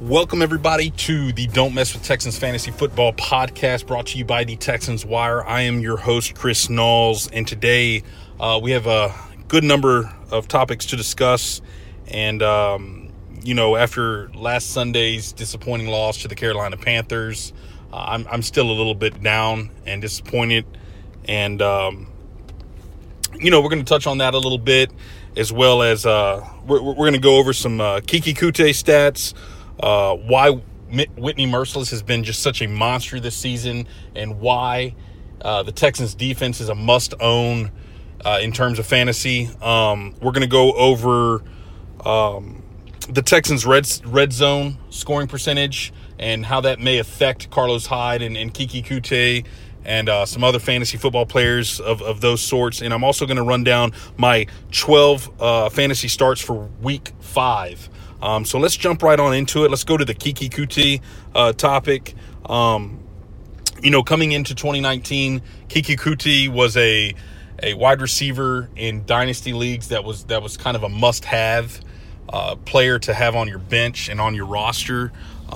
Welcome, everybody, to the Don't Mess with Texans Fantasy Football podcast, brought to you by the Texans Wire. I am your host, Chris Knowles, and today we have a good number of topics to discuss. And, after last Sunday's disappointing loss to the Carolina Panthers, I'm still a little bit down and disappointed. And, we're going to touch on that a little bit, as well as we're going to go over some Keke Coutee stats, why Whitney Mercilus has been just such a monster this season, and why the Texans defense is a must-own in terms of fantasy. We're going to go over the Texans' red zone scoring percentage and how that may affect Carlos Hyde and Keke Coutee and some other fantasy football players of those sorts. And I'm also going to run down my 12 fantasy starts for Week 5. So let's jump right on into it. Let's go to the Keke Coutee topic. Coming into 2019, Keke Coutee was a wide receiver in dynasty leagues that was kind of a must-have player to have on your bench and on your roster.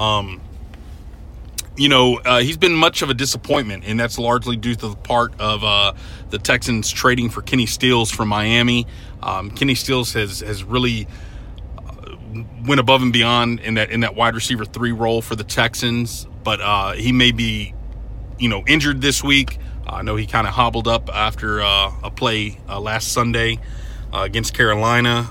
He's been much of a disappointment, and that's largely due to the part of the Texans trading for Kenny Stills from Miami. Kenny Stills has really went above and beyond in that wide receiver 3 role for the Texans, but he may be, injured this week. I know he kind of hobbled up after a play last Sunday against Carolina.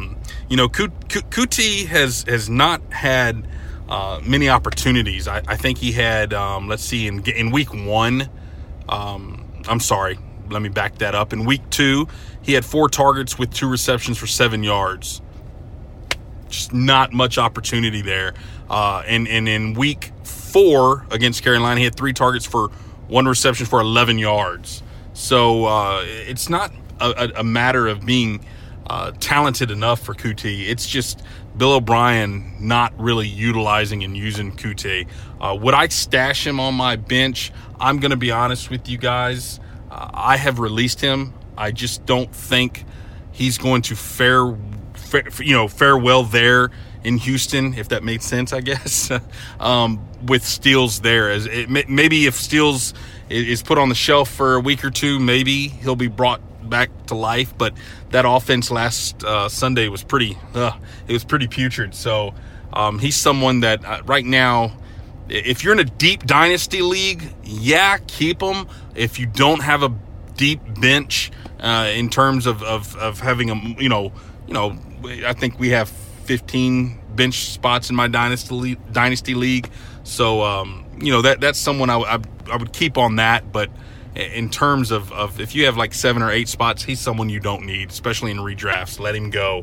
Coutee has not had many opportunities. I think he had, in Week 1, let me back that up. In Week 2, he had 4 targets with 2 receptions for 7 yards. Just not much opportunity there. And in Week 4 against Carolina, he had 3 targets for 1 reception for 11 yards. So it's not a matter of being talented enough for Coutee. It's just Bill O'Brien not really utilizing and using Coutee. Would I stash him on my bench? I'm going to be honest with you guys. I have released him. I just don't think he's going to fare well there in Houston, if that made sense, I guess, with Stills there. Maybe if Stills is put on the shelf for a week or two, maybe he'll be brought back to life. But that offense last Sunday was pretty putrid. So he's someone that right now, if you're in a deep dynasty league, keep him. If you don't have a deep bench in terms of having a, I think we have 15 bench spots in my dynasty league. So, that's someone I would keep on that. But in terms of if you have like 7 or 8 spots, he's someone you don't need, especially in redrafts. Let him go.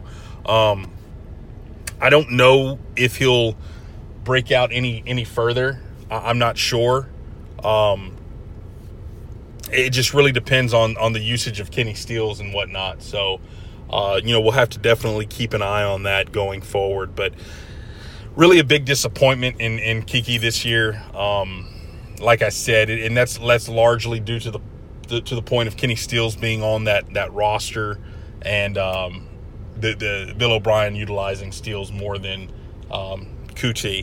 I don't know if he'll break out any further. I'm not sure. It just really depends on the usage of Kenny Stills and whatnot. So, we'll have to definitely keep an eye on that going forward. But really a big disappointment in Keke this year. Like I said, and that's largely due to the point of Kenny Stills being on that roster, and the Bill O'Brien utilizing Stills more than Coutee.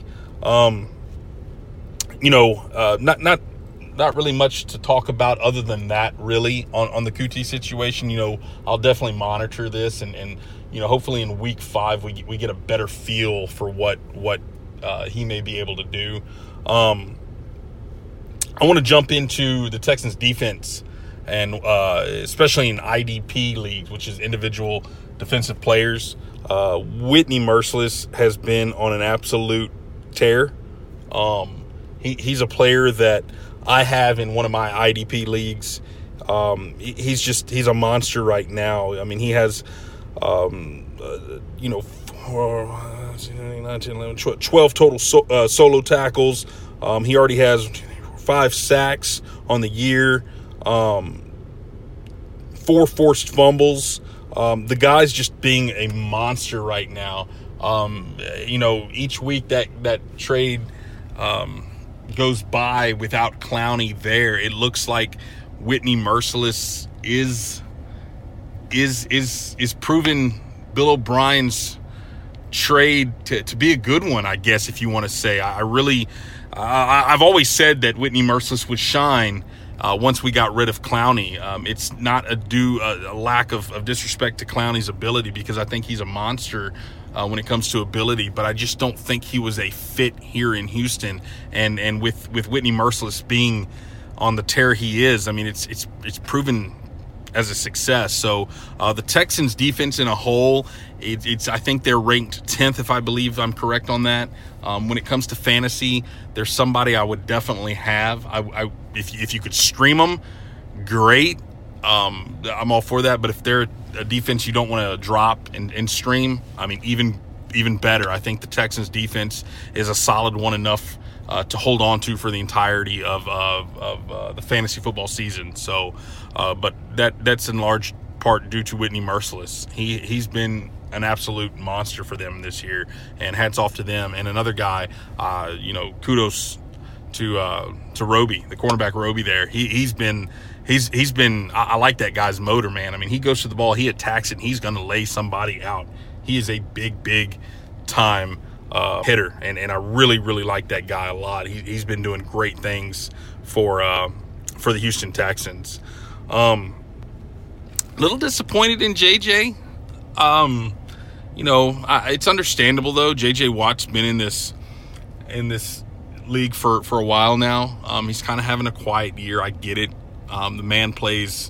Not really much to talk about other than that, really, on the Coutee situation. I'll definitely monitor this, and hopefully in Week 5 we get a better feel for what he may be able to do. I want to jump into the Texans defense, and especially in IDP leagues, which is individual defensive players. Whitney Mercilus has been on an absolute tear. He's a player that I have in one of my IDP leagues. He's a monster right now. I mean, he has, 12 total solo tackles. He already has 5 sacks on the year, 4 forced fumbles. The guy's just being a monster right now. Each week that trade goes by without Clowney there, it looks like Whitney Mercilus is proving Bill O'Brien's trade to be a good one, I guess, if you want to say. I've always said that Whitney Mercilus would shine once we got rid of Clowney. It's not a lack of disrespect to Clowney's ability, because I think he's a monster when it comes to ability, but I just don't think he was a fit here in Houston. And with Whitney Mercilus being on the tear he is, I mean, it's proven as a success. So the Texans defense in a whole, I think they're ranked 10th, if I believe I'm correct on that. When it comes to fantasy, there's somebody I would definitely have. If you could stream them, great. I'm all for that. But if they're a defense you don't want to drop and stream, I mean, even better. I think the Texans defense is a solid one enough to hold on to for the entirety of the fantasy football season. So, but that's in large part due to Whitney Mercilus. He's been an absolute monster for them this year, and hats off to them. And another guy, kudos to Roby, the cornerback Roby there. He's been I like that guy's motor, man. I mean, he goes to the ball, he attacks it, and he's going to lay somebody out. He is a big time hitter, and I really like that guy a lot. He's been doing great things for the Houston Texans. Little disappointed in JJ. It's understandable though. JJ Watt's been in this league for a while now. He's kind of having a quiet year. I get it. The man plays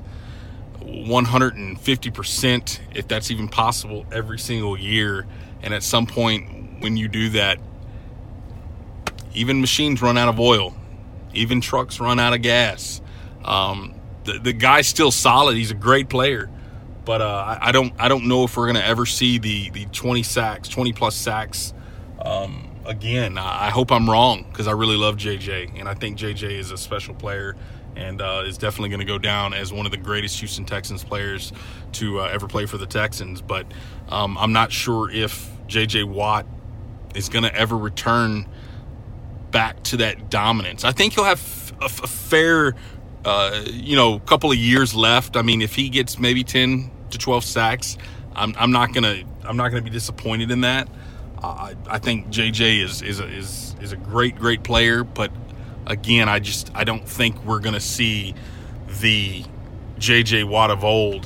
150%, if that's even possible, every single year. And at some point when you do that, even machines run out of oil. Even trucks run out of gas. The guy's still solid. He's a great player. But I don't know if we're going to ever see the 20 plus sacks again. I hope I'm wrong, because I really love JJ, and I think JJ is a special player, and is definitely going to go down as one of the greatest Houston Texans players to ever play for the Texans. But I'm not sure if JJ Watt is going to ever return back to that dominance. I think he'll have a fair couple of years left. I mean, if he gets maybe 10 to 12 sacks, I'm not gonna be disappointed in that. I think JJ is a great player, but again, I don't think we're gonna see the JJ Watt of old,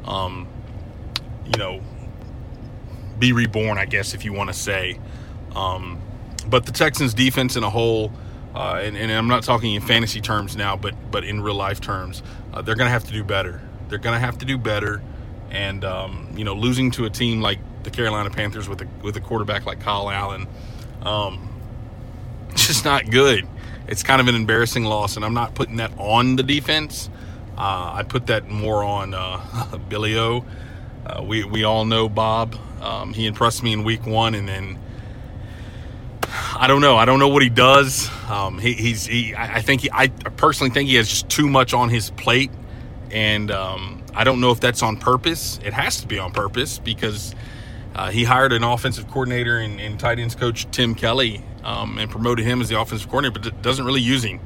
be reborn, I guess, if you want to say. But the Texans defense in a whole, and I'm not talking in fantasy terms now, but in real life terms, they're going to have to do better. They're going to have to do better. And, losing to a team like the Carolina Panthers with a quarterback like Kyle Allen, it's just not good. It's kind of an embarrassing loss, and I'm not putting that on the defense. I put that more on Billy O. We all know Bob. He impressed me in week 1, and then I don't know what he does. I personally think he has just too much on his plate, and I don't know if that's on purpose. It has to be on purpose, because he hired an offensive coordinator and tight ends coach, Tim Kelly, and promoted him as the offensive coordinator, but doesn't really use him.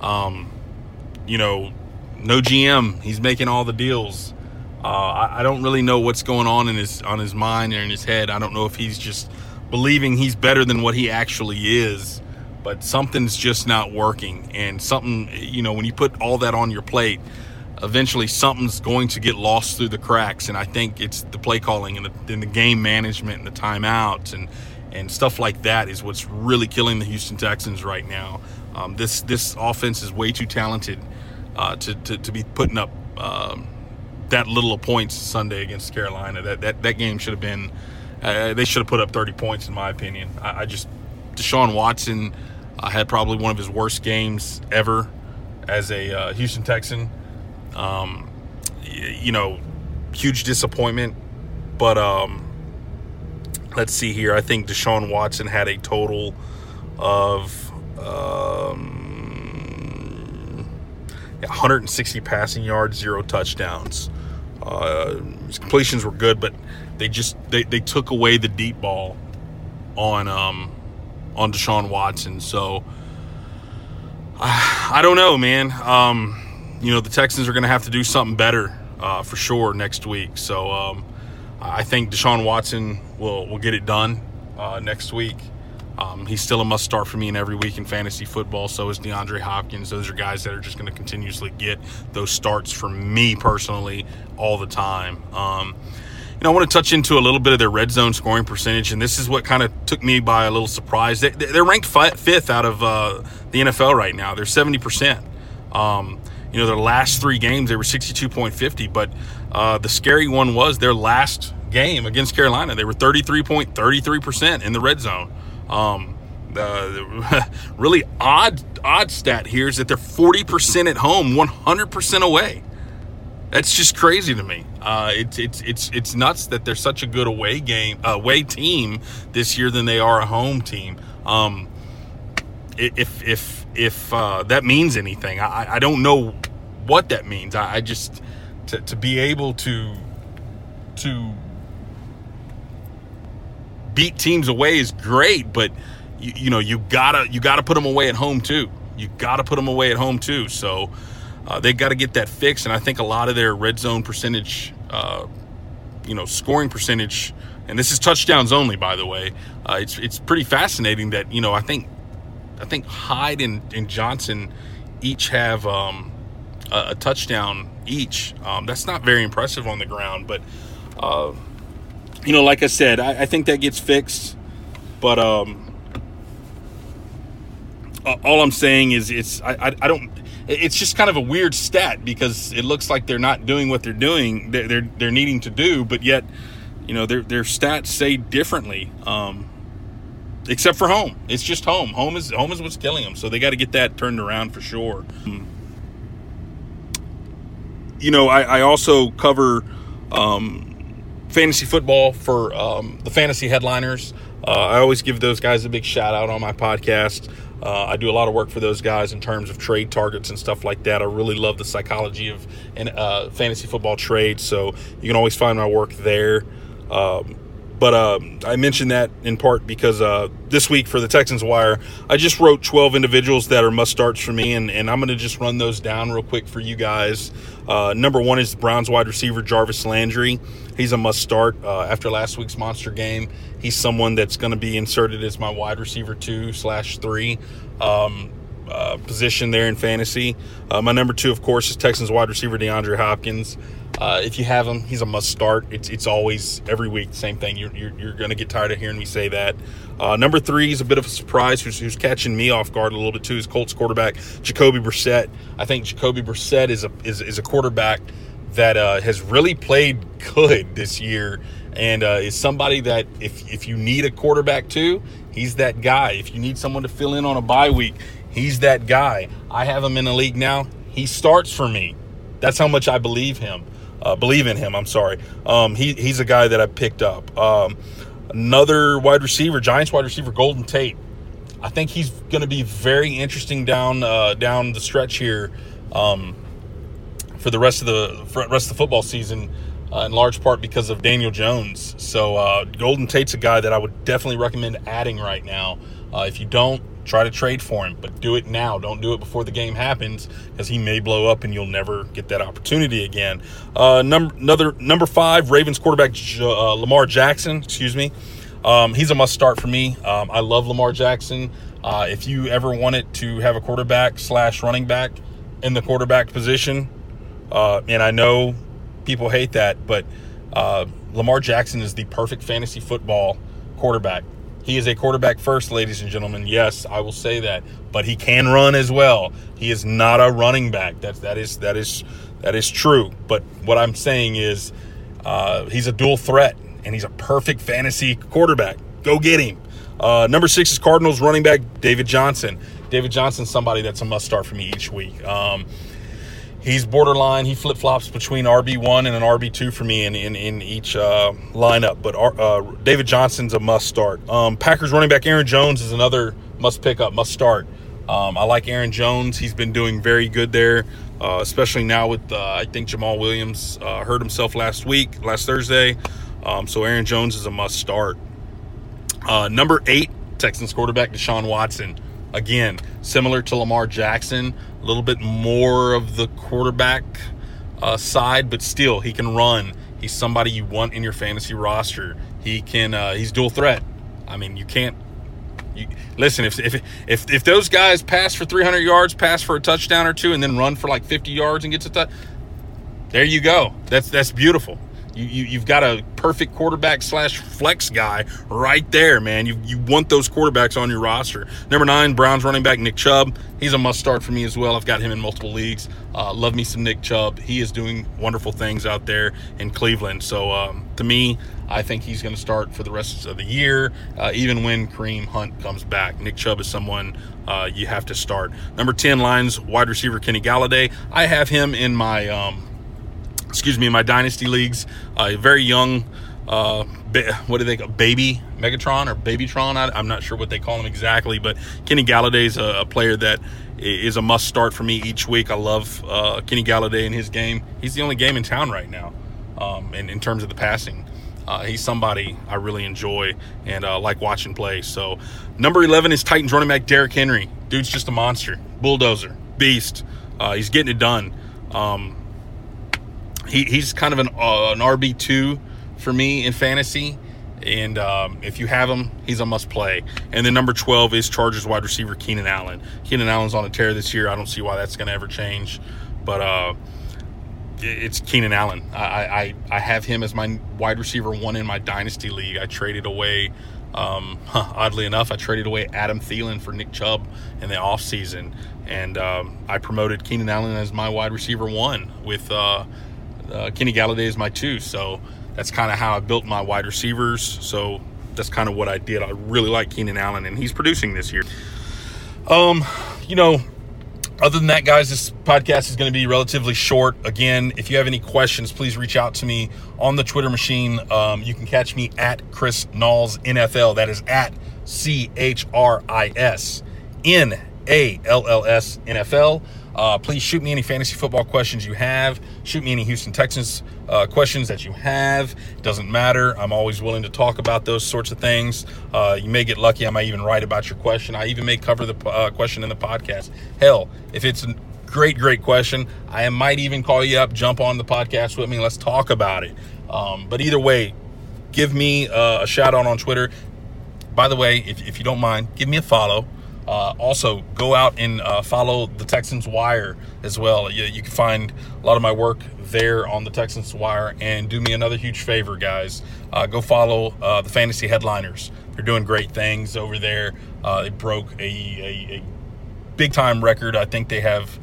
No GM. He's making all the deals. I don't really know what's going on in his mind or in his head. I don't know if he's just believing he's better than what he actually is, but something's just not working. And something, when you put all that on your plate, eventually something's going to get lost through the cracks. And I think it's the play calling and the game management and the timeouts and stuff like that is what's really killing the Houston Texans right now. This offense is way too talented to be putting up that little of points Sunday against Carolina. That game should have been. They should have put up 30 points, in my opinion. Deshaun Watson had probably one of his worst games ever as a Houston Texan. Huge disappointment. But let's see here. I think Deshaun Watson had a total of 160 passing yards, 0 touchdowns. His completions were good, but they took away the deep ball on Deshaun Watson. So I don't know, man. The Texans are going to have to do something better for sure next week. So I think Deshaun Watson will get it done. next week. He's still a must start for me in every week in fantasy football. So is DeAndre Hopkins. Those are guys that are just going to continuously get those starts from me personally all the time. I want to touch into a little bit of their red zone scoring percentage, and this is what kind of took me by a little surprise. They're ranked fifth out of the NFL right now. They're 70%. Their last 3 games, they were 62.50, but the scary one was their last game against Carolina. They were 33.33% in the red zone. The really odd stat here is that they're 40% at home, 100% away. That's just crazy to me. It's nuts that they're such a good away team this year than they are a home team. If that means anything, I don't know what that means. I just to be able to beat teams away is great, but you gotta put them away at home too. So they got to get that fixed, and I think a lot of their red zone percentage, scoring percentage, and this is touchdowns only, by the way. It's pretty fascinating that I think Hyde and Johnson each have a touchdown each. That's not very impressive on the ground, but like I said, I think that gets fixed. But all I'm saying is I don't. It's just kind of a weird stat because it looks like they're not doing what they're doing. They're needing to do, but yet, their stats say differently. Except for home, it's just home. Home is what's killing them. So they got to get that turned around for sure. I also cover fantasy football for the Fantasy Headliners. I always give those guys a big shout out on my podcast. I do a lot of work for those guys in terms of trade targets and stuff like that. I really love the psychology of fantasy football trade, so you can always find my work there. But I mentioned that in part because this week for the Texans Wire, I just wrote 12 individuals that are must-starts for me, and I'm going to just run those down real quick for you guys. Number 1 is the Browns wide receiver Jarvis Landry. He's a must-start after last week's monster game. He's someone that's going to be inserted as my wide receiver 2/3 position there in fantasy. My number 2, of course, is Texans wide receiver DeAndre Hopkins. If you have him, he's a must-start. It's always, every week, the same thing. You're going to get tired of hearing me say that. Number 3 is a bit of a surprise, who's catching me off guard a little bit too, is Colts quarterback Jacoby Brissett. I think Jacoby Brissett is a quarterback that has really played good this year, and is somebody that if you need a quarterback too, he's that guy. If you need someone to fill in on a bye week, he's that guy. I have him in the league now. He starts for me. That's how much I believe in him. He's a guy that I picked up. Another wide receiver, Giants wide receiver Golden Tate. I think he's going to be very interesting down the stretch here for the rest of the football season, in large part because of Daniel Jones. So Golden Tate's a guy that I would definitely recommend adding right now. If you don't, try to trade for him, but do it now. Don't do it before the game happens, because he may blow up and you'll never get that opportunity again. Number 5, Ravens quarterback Lamar Jackson. He's a must start for me. I love Lamar Jackson. If you ever wanted to have a quarterback / running back in the quarterback position, and I know people hate that, but Lamar Jackson is the perfect fantasy football quarterback. He is a quarterback first, ladies and gentlemen. Yes, I will say that, but he can run as well. He is not a running back. That is true. But what I'm saying is, he's a dual threat, and he's a perfect fantasy quarterback. Go get him. Number 6 is Cardinals running back David Johnson. David Johnson's somebody that's a must start for me each week. He's borderline. He flip-flops between RB1 and an RB2 for me in each lineup. But David Johnson's a must-start. Packers running back Aaron Jones is another must-pick-up, must-start. I like Aaron Jones. He's been doing very good there, especially now with, I think, Jamal Williams hurt himself last Thursday. So Aaron Jones is a must-start. Number 8, Texans quarterback Deshaun Watson. Again, similar to Lamar Jackson, a little bit more of the quarterback side, but still, he can run. He's somebody you want in your fantasy roster. He's dual threat. I mean, you can't. Listen, if those guys pass for 300 yards, pass for a touchdown or two, and then run for like 50 yards and get to touch, there you go. That's beautiful. You've got a perfect quarterback / flex guy right there, man. You want those quarterbacks on your roster. Number 9, Browns running back Nick Chubb. He's a must start for me as well. I've got him in multiple leagues. Love me some Nick Chubb. He is doing wonderful things out there in Cleveland. So to me, I think he's going to start for the rest of the year, even when Kareem Hunt comes back. Nick Chubb is someone you have to start. Number 10, Lions wide receiver Kenny Galladay. I have him in my in my dynasty leagues. Very young, what do they call, baby Megatron or Babytron? I'm not sure what they call him exactly, but Kenny Galladay is a player that is a must start for me each week. I love Kenny Galladay in his game. He's the only game in town right now, in terms of the passing. He's somebody I really enjoy and like watching play. So number 11 is Titans running back Derrick Henry. Dude's just a monster, bulldozer, beast. He's getting it done. He's kind of an RB2 for me in fantasy, and if you have him, he's a must play. And then number 12 is Chargers wide receiver Keenan Allen. Keenan Allen's on a tear this year. I don't see why that's going to ever change, but it's Keenan Allen. I have him as my wide receiver 1 in my dynasty league. I traded away, oddly enough, Adam Thielen for Nick Chubb in the offseason, and I promoted Keenan Allen as my wide receiver 1 with Kenny Galladay is my 2, so that's kind of how I built my wide receivers. So that's kind of what I did. I really like Keenan Allen, and he's producing this year. Other than that, guys, this podcast is going to be relatively short. Again, if you have any questions, please reach out to me on the Twitter machine. You can catch me at Chris Knalls NFL. That is at ChrisNalls NFL. Please shoot me any fantasy football questions you have. Shoot me any Houston Texans questions that you have. It doesn't matter. I'm always willing to talk about those sorts of things. You may get lucky. I might even write about your question. I even may cover the question in the podcast. Hell, if it's a great question, I might even call you up, jump on the podcast with me. Let's talk about it. But either way, give me a shout out on Twitter. By the way, if you don't mind, give me a follow. Also, go out and follow the Texans Wire as well. You can find a lot of my work there on the Texans Wire. And do me another huge favor, guys. Go follow the Fantasy Headliners. They're doing great things over there. They broke a big-time record. I think they have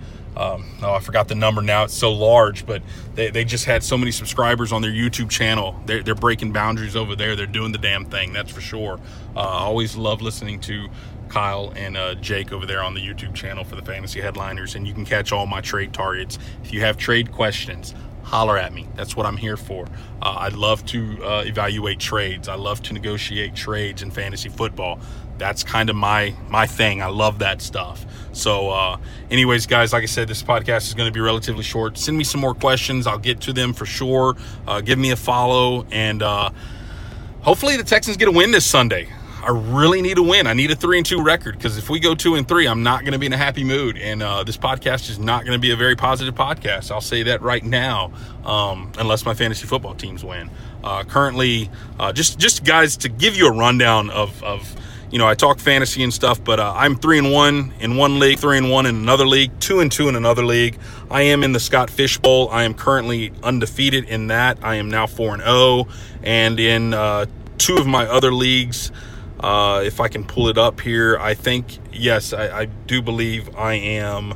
I forgot the number now. It's so large, but they just had so many subscribers on their YouTube channel. They're breaking boundaries over there. They're doing the damn thing, that's for sure. I always love listening to Kyle and Jake over there on the YouTube channel for the Fantasy Headliners, and you can catch all my trade targets. If you have trade questions, holler at me. That's what I'm here for. I'd love to evaluate trades. I love to negotiate trades in fantasy football. That's kind of my thing. I love that stuff. So anyways, guys, like I said, this podcast is going to be relatively short. Send me some more questions. I'll get to them for sure. Give me a follow, and hopefully the Texans get a win this Sunday. I really need a win. I need a 3-2 record, because if we go 2-3, I'm not going to be in a happy mood. And this podcast is not going to be a very positive podcast. I'll say that right now, unless my fantasy football teams win. Currently, just guys, to give you a rundown of I talk fantasy and stuff, but I'm 3-1 in one league, 3-1 in another league, 2-2 in another league. I am in the Scott Fish Bowl. I am currently undefeated in that. I am now 4-0, and in 2 of my other leagues, if I can pull it up here, I think, yes, I do believe I am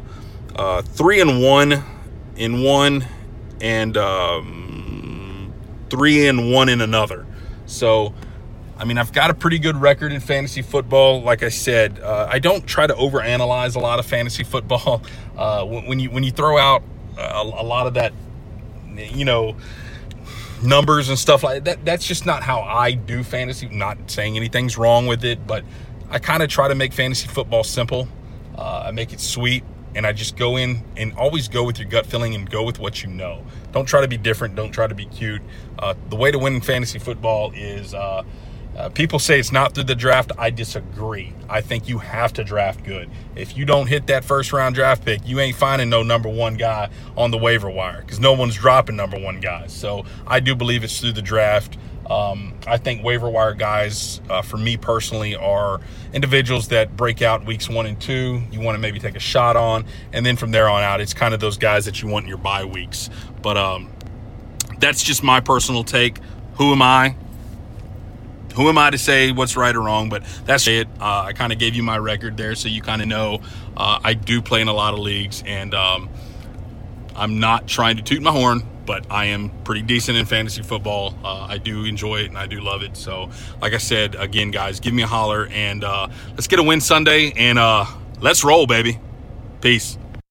3-1 in one and 3-1 in another. So, I mean, I've got a pretty good record in fantasy football. Like I said, I don't try to overanalyze a lot of fantasy football. When you throw out a lot of that, numbers and stuff like that, that's just not how I do fantasy. I'm not saying anything's wrong with it, but I kind of try to make fantasy football simple. I make it sweet, and I just go in and always go with your gut feeling and go with what you know. Don't try to be different. Don't try to be cute. The way to win in fantasy football is people say it's not through the draft. I disagree. I think you have to draft good. If you don't hit that first-round draft pick, you ain't finding no number one guy on the waiver wire, because no one's dropping number one guys. So I do believe it's through the draft. I think waiver wire guys, for me personally, are individuals that break out weeks 1 and 2. You want to maybe take a shot on, and then from there on out, it's kind of those guys that you want in your bye weeks. But that's just my personal take. Who am I? Who am I to say what's right or wrong? But that's it. I kind of gave you my record there, so you kind of know I do play in a lot of leagues, and I'm not trying to toot my horn, but I am pretty decent in fantasy football. I do enjoy it, and I do love it. So, like I said, again, guys, give me a holler, and let's get a win Sunday, and let's roll, baby. Peace.